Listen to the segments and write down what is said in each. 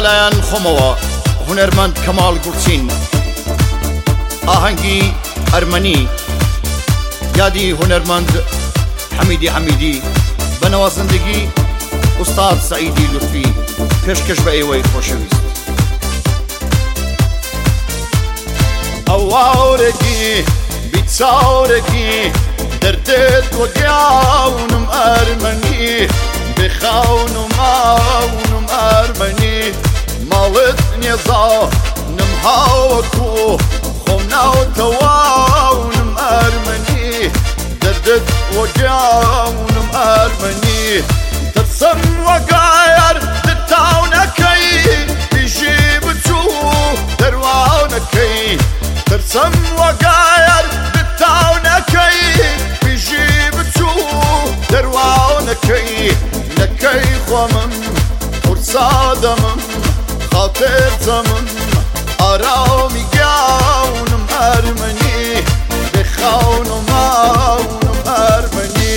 لەلایەن خۆمەوە هونەرمەند کەماڵ گورچین ئاهەنگی ئەرمەنی یادی هونەرمەند حەمیدی حەمیدی بە نەوازندگی ئوستاد سەعیدی لوتفی پێشکەش بە ئێوەی خۆشەویست ئەواورێکی بیچاورێکی دەردێت وەگیاونم ئەرمەنی بخاونم ماونم ئەرمەنی ماڵت نێزانم هاوەکو خۆم ناوتەواونم ئەرمەنی دەردت وەگیاونم ئەرمەنی ترسم وەگایەر دتاونەکەی پیشی بچوو دەرواونەکەی ترسم وەگایەر دتاونەکەی پیشی بچوو دەرواونەکەی نەکەی خۆمم قورسادەمم خاتێرزەمم ئارامی گیاونم ئەرمەنی بخاونم ماونم ئەرمەنی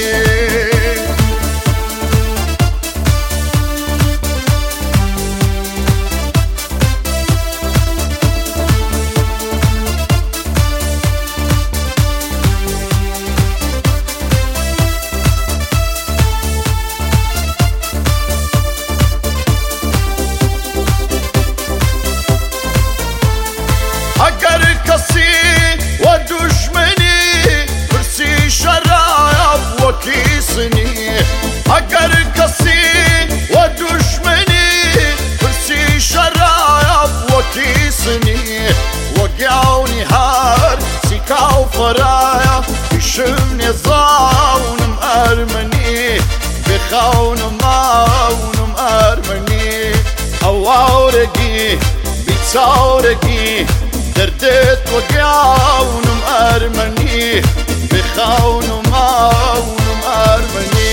ئەگەر کەسی وە دوژمنی پرسی شەراب وەکی سنی ئەگەر کەسی وە دوژمنی پرسی شەراب وەکی سنی وەگیاونی هەر سیکا و فەرایە ئیشم نێزاونم ئەرمەنی بخاونم ماونم ئەرمەنی ئەواورێکی بیچاورێکی دەردێت وەگیاونم ئەرمەنی بخاونم ماونم ئەرمەنی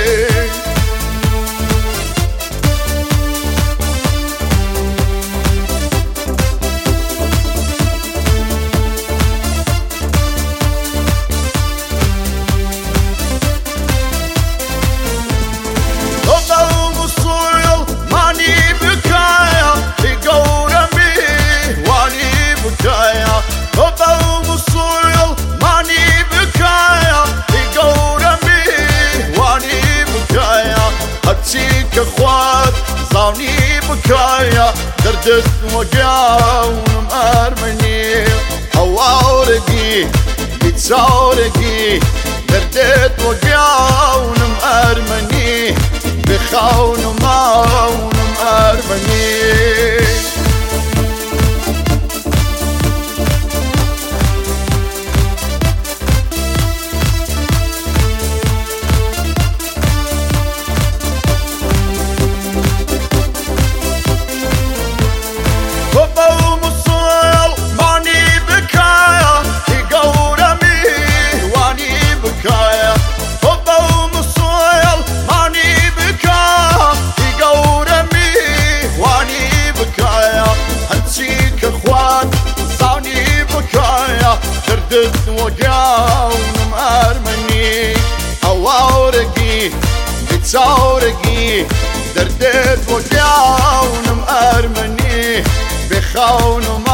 خوات زاونی بکایە دەردت وەگیاونم ئەرمەنی ئەواورێکی بیچاورێکی دەردێت وەگیاونم ئەرمەنی بخاونم ماونم ئەرمەنی دەردت وەگیاونم ئەرمەنی ئەواورێکی بیچاورێکی دەردێت وەگیاونم ئەرمەنی بخاونم